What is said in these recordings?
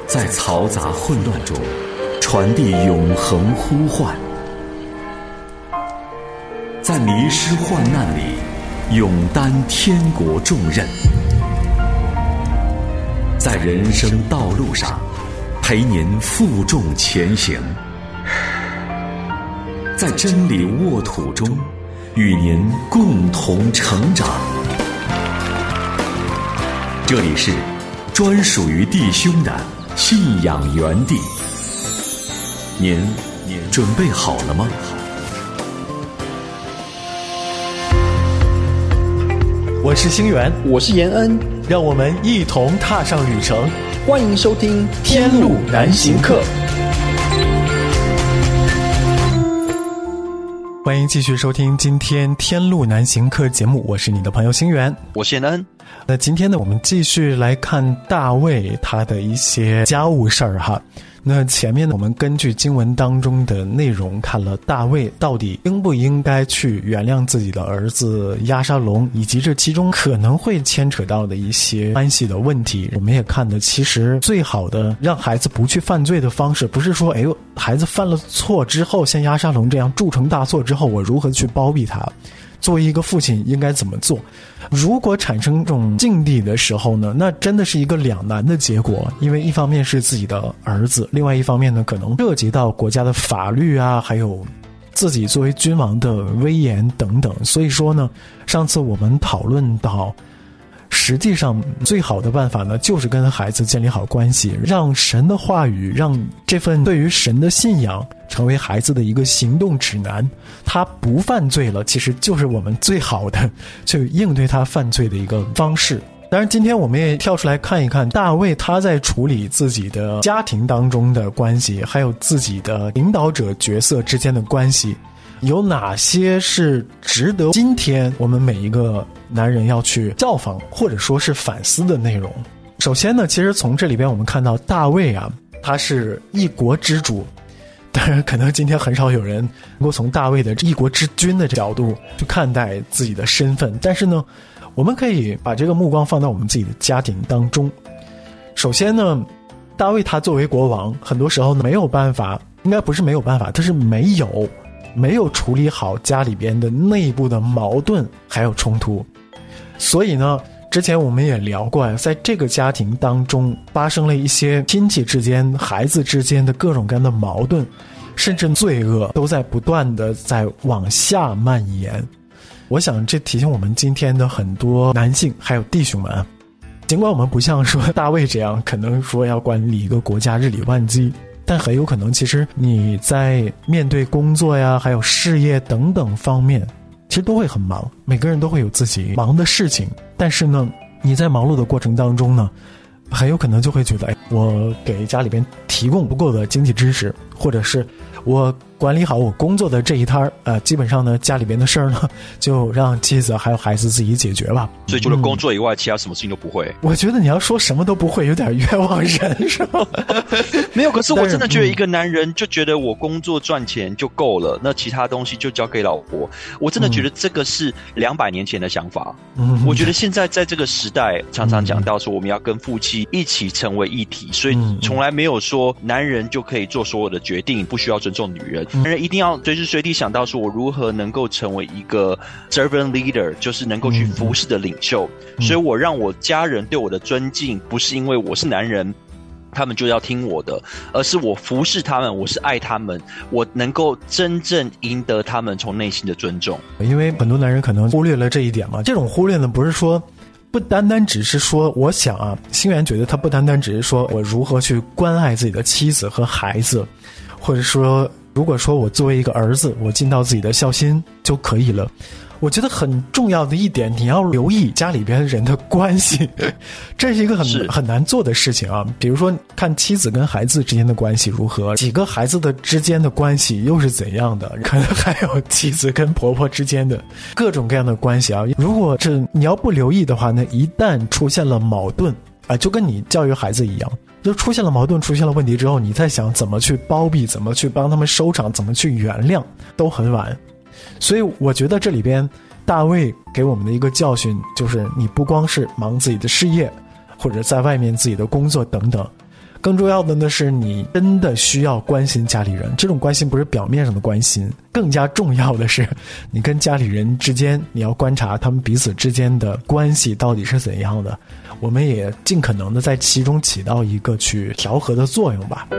在嘈杂混乱中传递永恒呼唤，在迷失患难里勇担天国重任，在人生道路上陪您负重前行，在真理沃土中与您共同成长。这里是专属于弟兄的信仰园地，您准备好了吗？ 我是星源， 我是延恩， 让我们一同踏上旅程。 欢迎收听《天路难行客》。 欢迎继续收听今天《天路难行客》节目，我是你的朋友星源， 我是延恩。 那今天呢，我们继续来看大卫他的一些家务事儿哈。那前面呢，我们根据经文当中的内容看了大卫到底应不应该去原谅自己的儿子押沙龙，以及这其中可能会牵扯到的一些关系的问题。我们也看的，其实最好的让孩子不去犯罪的方式，不是说孩子犯了错之后，像押沙龙这样铸成大错之后，我如何去包庇他。作为一个父亲应该怎么做？如果产生这种境地的时候呢，那真的是一个两难的结果，因为一方面是自己的儿子，另外一方面呢，可能涉及到国家的法律啊，还有自己作为君王的威严等等。所以说呢，上次我们讨论到，实际上最好的办法呢，就是跟孩子建立好关系，让神的话语，让这份对于神的信仰成为孩子的一个行动指南。他不犯罪了，其实就是我们最好的去应对他犯罪的一个方式。当然今天我们也跳出来看一看大卫他在处理自己的家庭当中的关系，还有自己的领导者角色之间的关系，有哪些是值得今天我们每一个男人要去效仿或者说是反思的内容。首先呢，其实从这里边我们看到大卫啊，他是一国之主。当然可能今天很少有人能够从大卫的一国之君的角度去看待自己的身份，但是呢，我们可以把这个目光放到我们自己的家庭当中。首先呢，大卫他作为国王，很多时候没有办法，应该不是没有办法，他是没有处理好家里边的内部的矛盾还有冲突。所以呢，之前我们也聊过，在这个家庭当中发生了一些亲戚之间、孩子之间的各种各样的矛盾，甚至罪恶都在不断的在往下蔓延。我想这提醒我们今天的很多男性还有弟兄们，尽管我们不像说大卫这样可能说要管理一个国家日理万机，但很有可能其实你在面对工作呀还有事业等等方面其实都会很忙，每个人都会有自己忙的事情，但是呢，你在忙碌的过程当中呢，很有可能就会觉得，我给家里边提供不够的经济支持，或者是我管理好我工作的这一摊基本上呢，家里边的事儿呢，就让妻子还有孩子自己解决吧。 所以除了工作以外，其他什么事情都不会。 我觉得你要说什么都不会，有点冤枉人，是吧？ 没有，可是我真的觉得一个男人就觉得我工作赚钱就够了，那其他东西就交给老婆。我真的觉得这个是200年前的想法。我觉得现在在这个时代，常常讲到说我们要跟夫妻一起成为一体，所以从来没有说男人就可以做所有的决定，不需要尊重女人。男人一定要随时随地想到说我如何能够成为一个 servant leader， 就是能够去服侍的领袖。所以我让我家人对我的尊敬，不是因为我是男人他们就要听我的，而是我服侍他们，我是爱他们，我能够真正赢得他们从内心的尊重。 因为很多男人可能忽略了这一点嘛，这种忽略呢，不是说不单单只是说，我想啊，星源觉得他不单单只是说我如何去关爱自己的妻子和孩子，或者说如果说我作为一个儿子，我尽到自己的孝心就可以了。我觉得很重要的一点，你要留意家里边人的关系，这是一个很难做的事情啊。比如说看妻子跟孩子之间的关系如何，几个孩子的之间的关系又是怎样的，可能还有妻子跟婆婆之间的各种各样的关系啊。如果你要不留意的话呢，一旦出现了矛盾就跟你教育孩子一样，就出现了矛盾，出现了问题之后，你在想怎么去包庇，怎么去帮他们收场，怎么去原谅，都很晚。所以我觉得这里边大卫给我们的一个教训就是，你不光是忙自己的事业，或者在外面自己的工作等等， 更重要的呢是你真的需要关心家里人，这种关心不是表面上的关心，更加重要的是你跟家里人之间你要观察他们彼此之间的关系到底是怎样的，我们也尽可能的在其中起到一个去调和的作用吧。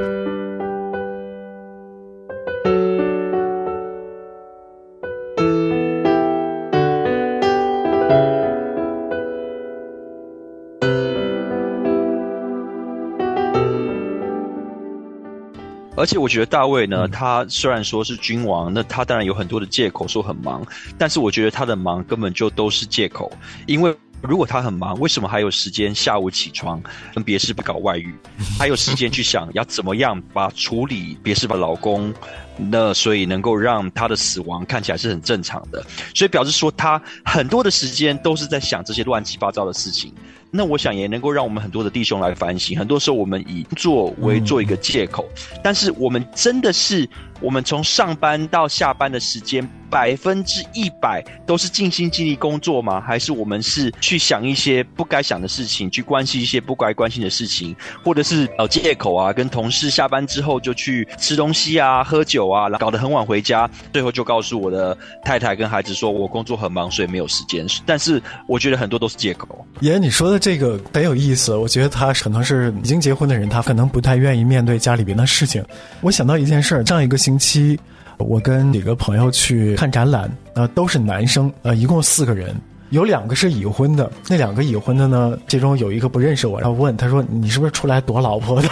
而且我觉得大卫呢，他虽然说是君王，那他当然有很多的借口说很忙，但是我觉得他的忙根本就都是借口，因为如果他很忙，为什么还有时间下午起床跟别氏搞外遇，还有时间去想要怎么样把处理别氏的老公，那所以能够让他的死亡看起来是很正常的，所以表示说他很多的时间都是在想这些乱七八糟的事情。那我想也能够让我们很多的弟兄来反省，很多时候我们以做为做一个借口，但是我们真的是我们从上班到下班的时间100%都是尽心尽力工作吗？还是我们是去想一些不该想的事情，去关心一些不该关心的事情，或者是借口啊，跟同事下班之后就去吃东西啊、喝酒啊，搞得很晚回家，最后就告诉我的太太跟孩子说我工作很忙，所以没有时间。但是我觉得很多都是借口。 爷，你说的这个很有意思，我觉得他可能是已经结婚的人，他可能不太愿意面对家里边的事情。我想到一件事，上一个星期我跟几个朋友去看展览，都是男生，一共4个人，有2个是已婚的，那2个已婚的呢，其中有一个不认识我，然后问他说你是不是出来躲老婆的？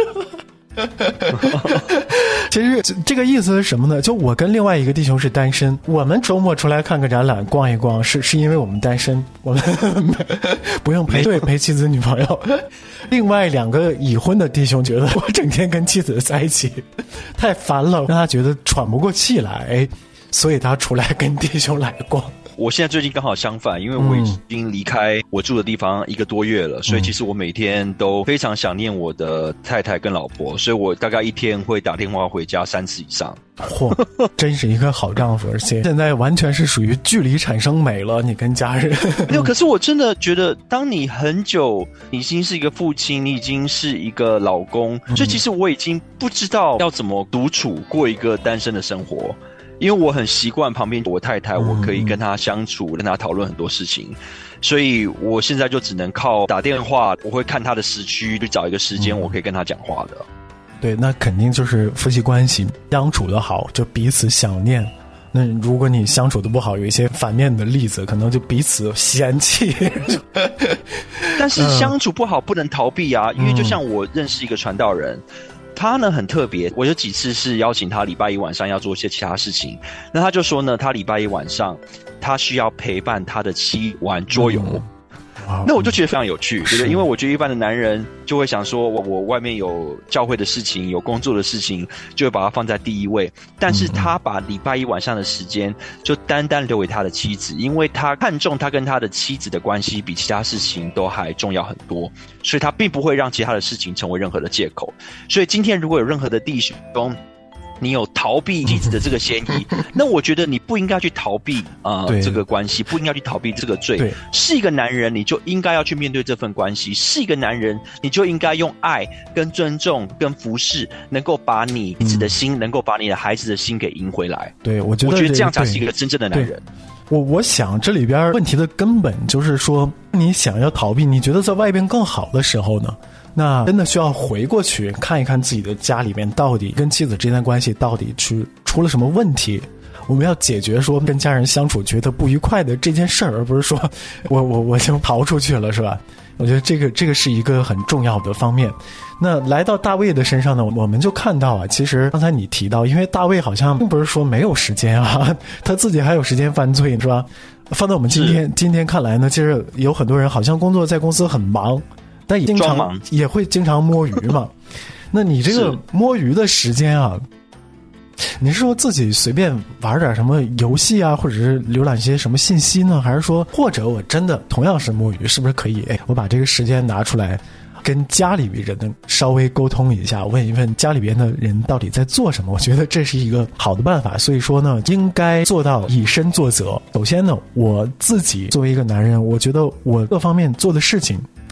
其实这个意思是什么呢？就我跟另外一个弟兄是单身，我们周末出来看个展览逛一逛，是因为我们单身，我们不用陪妻子女朋友。另外2个已婚的弟兄觉得我整天跟妻子在一起太烦了，让他觉得喘不过气来，所以他出来跟弟兄来逛。 我现在最近刚好相反，因为我已经离开我住的地方1个多月了，所以其实我每天都非常想念我的太太跟老婆，所以我大概一天会打电话回家3次以上。 嚯，真是一个好丈夫，而且现在完全是属于距离产生美了，你跟家人。 没有，可是我真的觉得，当你很久，你已经是一个父亲，你已经是一个老公，所以其实我已经不知道要怎么独处过一个单身的生活。因为我很习惯旁边我太太，我可以跟她相处，跟她讨论很多事情，所以我现在就只能靠打电话，我会看她的时区，去找一个时间我可以跟她讲话的。 对，那肯定就是夫妻关系相处的好，就彼此想念。那如果你相处的不好，有一些反面的例子，可能就彼此嫌弃。 但是相处不好不能逃避啊，因为就像我认识一个传道人。他呢很特别，我有几次是邀请他礼拜一晚上要做一些其他事情，那他就说呢，他礼拜一晚上他需要陪伴他的妻玩桌游。那我就觉得非常有趣，对不对？因为我觉得一般的男人就会想说，我外面有教会的事情，有工作的事情，就会把它放在第一位。但是他把礼拜一晚上的时间就单单留给他的妻子，因为他看重他跟他的妻子的关系比其他事情都还重要很多，所以他并不会让其他的事情成为任何的借口。所以今天如果有任何的弟兄你有逃避妻子的这个嫌疑，那我觉得你不应该去逃避这个关系，不应该去逃避这个罪。是一个男人，你就应该要去面对这份关系；是一个男人，你就应该用爱、跟尊重、跟服侍，能够把你妻子的心，能够把你的孩子的心给赢回来。 对，我觉得这样才是一个真正的男人。 我想这里边问题的根本就是说，你想要逃避，你觉得在外边更好的时候呢？那真的需要回过去看一看自己的家里面到底跟妻子之间的关系到底出了什么问题，我们要解决说跟家人相处觉得不愉快的这件事儿，而不是说我就逃出去了，是吧？我觉得这个是一个很重要的方面。那来到大卫的身上呢，我们就看到啊，其实刚才你提到，因为大卫好像并不是说没有时间啊，他自己还有时间犯罪，是吧？放到我们今天看来呢，其实有很多人好像工作在公司很忙，但也会经常摸鱼嘛。那你这个摸鱼的时间啊，你是说自己随便玩点什么游戏啊，或者是浏览些什么信息呢？还是说，或者我真的同样是摸鱼，是不是可以我把这个时间拿出来跟家里人稍微沟通一下，问一问家里边的人到底在做什么？我觉得这是一个好的办法。所以说呢，应该做到以身作则。首先呢，我自己作为一个男人，我觉得我各方面做的事情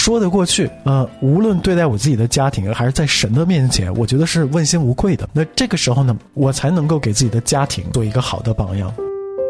说得过去，无论对待我自己的家庭还是在神的面前，我觉得是问心无愧的。那这个时候呢，我才能够给自己的家庭做一个好的榜样。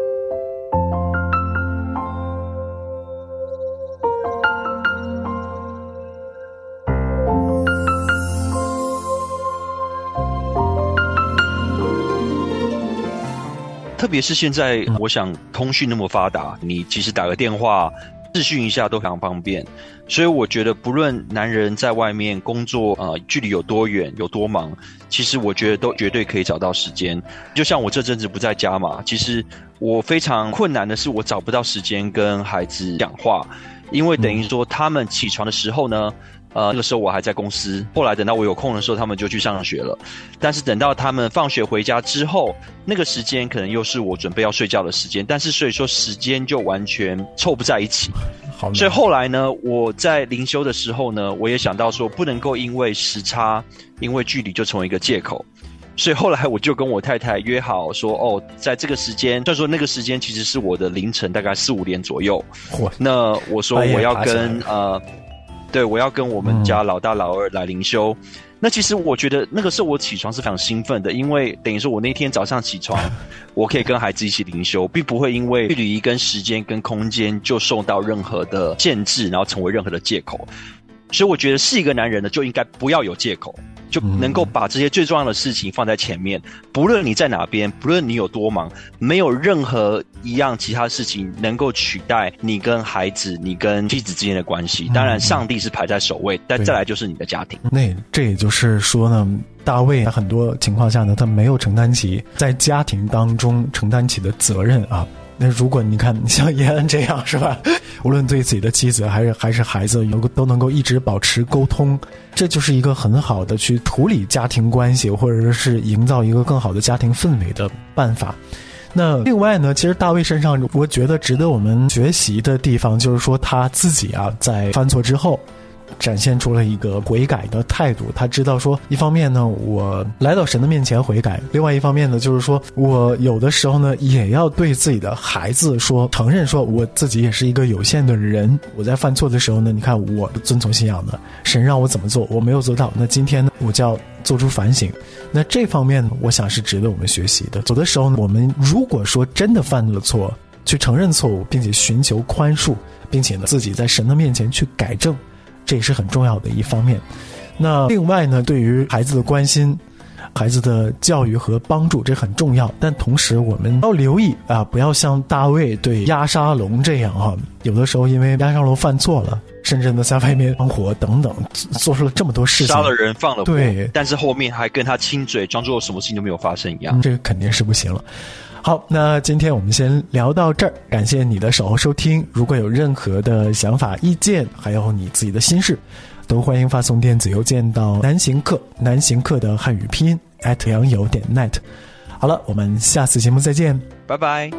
特别是现在，我想通讯那么发达，你其实打个电话、视讯一下都非常方便。所以我觉得，不论男人在外面工作，距离有多远、有多忙，其实我觉得都绝对可以找到时间。就像我这阵子不在家嘛，其实我非常困难的是，我找不到时间跟孩子讲话，因为等于说他们起床的时候呢。那个时候我还在公司，后来等到我有空的时候，他们就去上学了。但是等到他们放学回家之后，那个时间可能又是我准备要睡觉的时间，但是所以说时间就完全凑不在一起。所以后来呢，我在灵修的时候呢，我也想到说，不能够因为时差、因为距离就成为一个借口。所以后来我就跟我太太约好说，在这个时间，虽然说那个时间其实是我的凌晨大概4、5点左右。那我说我要跟对，我要跟我们家老大老二来灵修。那其实我觉得那个时候我起床是非常兴奋的，因为等于说我那天早上起床，我可以跟孩子一起灵修，并不会因为距离跟时间跟空间就受到任何的限制，然后成为任何的借口。所以我觉得是一个男人呢，就应该不要有借口，就能够把这些最重要的事情放在前面。不论你在哪边，不论你有多忙，没有任何一样其他事情能够取代你跟孩子、你跟妻子之间的关系。当然，上帝是排在首位，但再来就是你的家庭。 那这也就是说呢，大卫在很多情况下呢，他没有承担起在家庭当中承担起的责任啊。那如果你看像耶恩这样是吧，无论对自己的妻子还是孩子都能够一直保持沟通，这就是一个很好的去处理家庭关系或者是营造一个更好的家庭氛围的办法。那另外呢，其实大卫身上我觉得值得我们学习的地方就是说他自己在犯错之后展现出了一个悔改的态度。他知道说，一方面呢，我来到神的面前悔改；另外一方面呢，就是说我有的时候呢，也要对自己的孩子说，承认说我自己也是一个有限的人。我在犯错的时候呢，你看我遵从信仰的，神让我怎么做，我没有做到，那今天呢，我就要做出反省。那这方面呢，我想是值得我们学习的。有的时候呢，我们如果说真的犯了错，去承认错误，并且寻求宽恕，并且呢，自己在神的面前去改正。这也是很重要的一方面。那另外呢，对于孩子的关心、孩子的教育和帮助，这很重要。但同时我们要留意不要像大卫对押沙龙这样有的时候因为押沙龙犯错了，甚至呢在外面放火等等，做出了这么多事情， 杀了人放了火， 对， 但是后面还跟他亲嘴，装作什么事情都没有发生一样。 这个肯定是不行了。好，那今天我们先聊到这儿，感谢你的守候收听。如果有任何的想法、意见，还有你自己的心事，都欢迎发送电子邮件到南行客的汉语拼音@良友.net。好了，我们下次节目再见， 拜拜。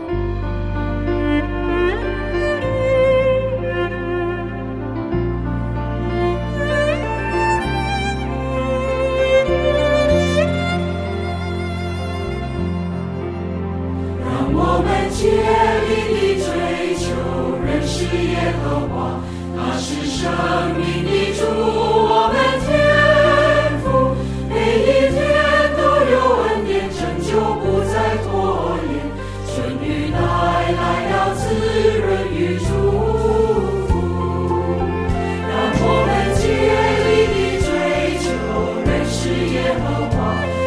竭力地追求认识耶和华，他是生命的主，我们天父，每一天都有恩典拯救，不再拖延，春雨带来了滋润与祝福。让我们竭力地追求认识耶和华，